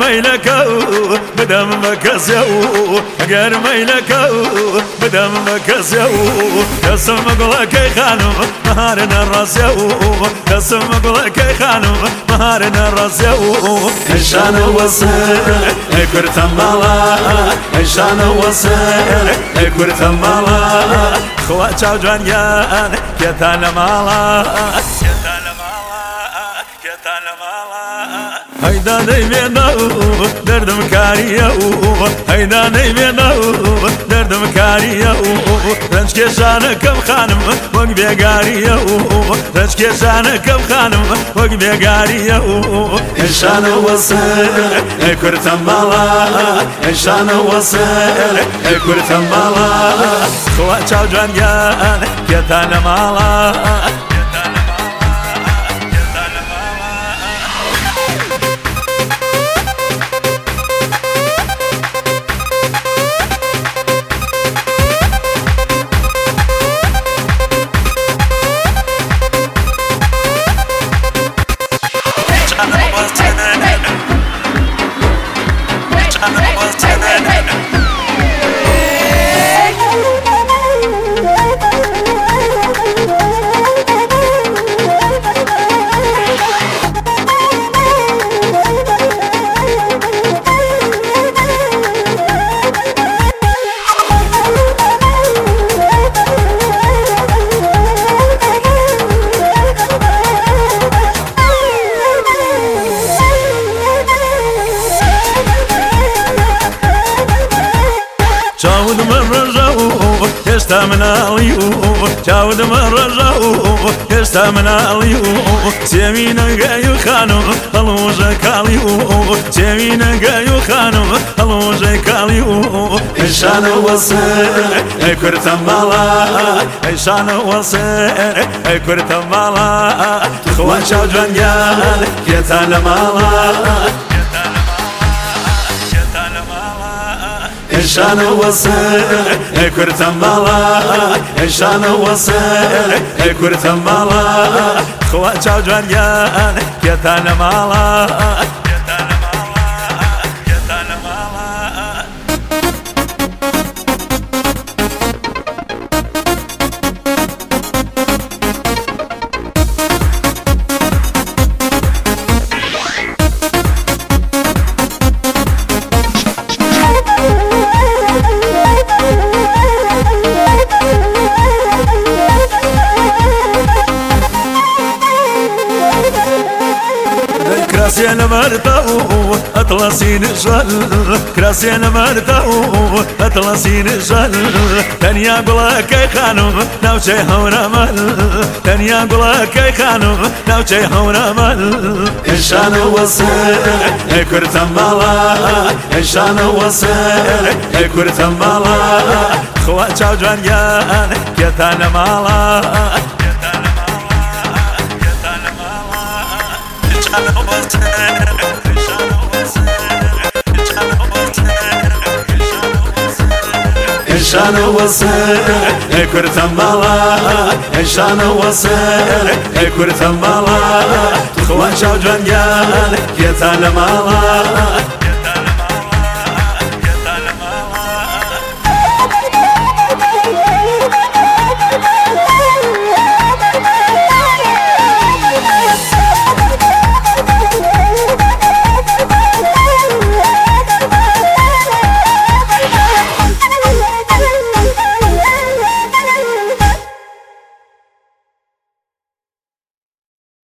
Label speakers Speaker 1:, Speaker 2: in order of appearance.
Speaker 1: ميلكو بدم مكسيو اگر ميلكو بدم مكسيو قسم قولك خانم مهارنا الراسيو قسم قولك خانم مهارنا الراسيو إنشان وصل كرت مالا إنشان وصل كرت مالا خواتشا جوانيان كتان مالا هيدا نيمينو دردم كاريو هيدا نيمينو دردم كاريو رنج كشان كم خانم وق بيغاريو رنج كشان كم خانم وق بيغاريو إنشان وصل كرت مالا إنشان وصل كرت مالا خواتشا جوانيان كتان مالا جاود مرجو يشتا من عليو جاود مرجو يشتا من عليو سيمينا قايو خانو هلوجا كاليو سيمينا قايو خانو هلوجا كاليو إنشان وصل كرت مالا إنشان وصل كرت مالا خواتشا جوانيان كتان مالا إنشان وصل كرت مالا إنشان وصل كرت مالا خواتشا جوانيان كتان مالا كراسي مرتاو أطلسين الجل كراسي مرتاو أطلسين الجل تنيا قولك خانو ناوشي هونا مل تنيا قولك خانو ناوشي هونا مل إنشان وصل كرت مالا إنشان وصل كرت مالا خواتشا جوانيان كتان مالا إنشان وصل كرت مالا إنشان وصل كرت مالا خواتشا جوانيان كتان مالا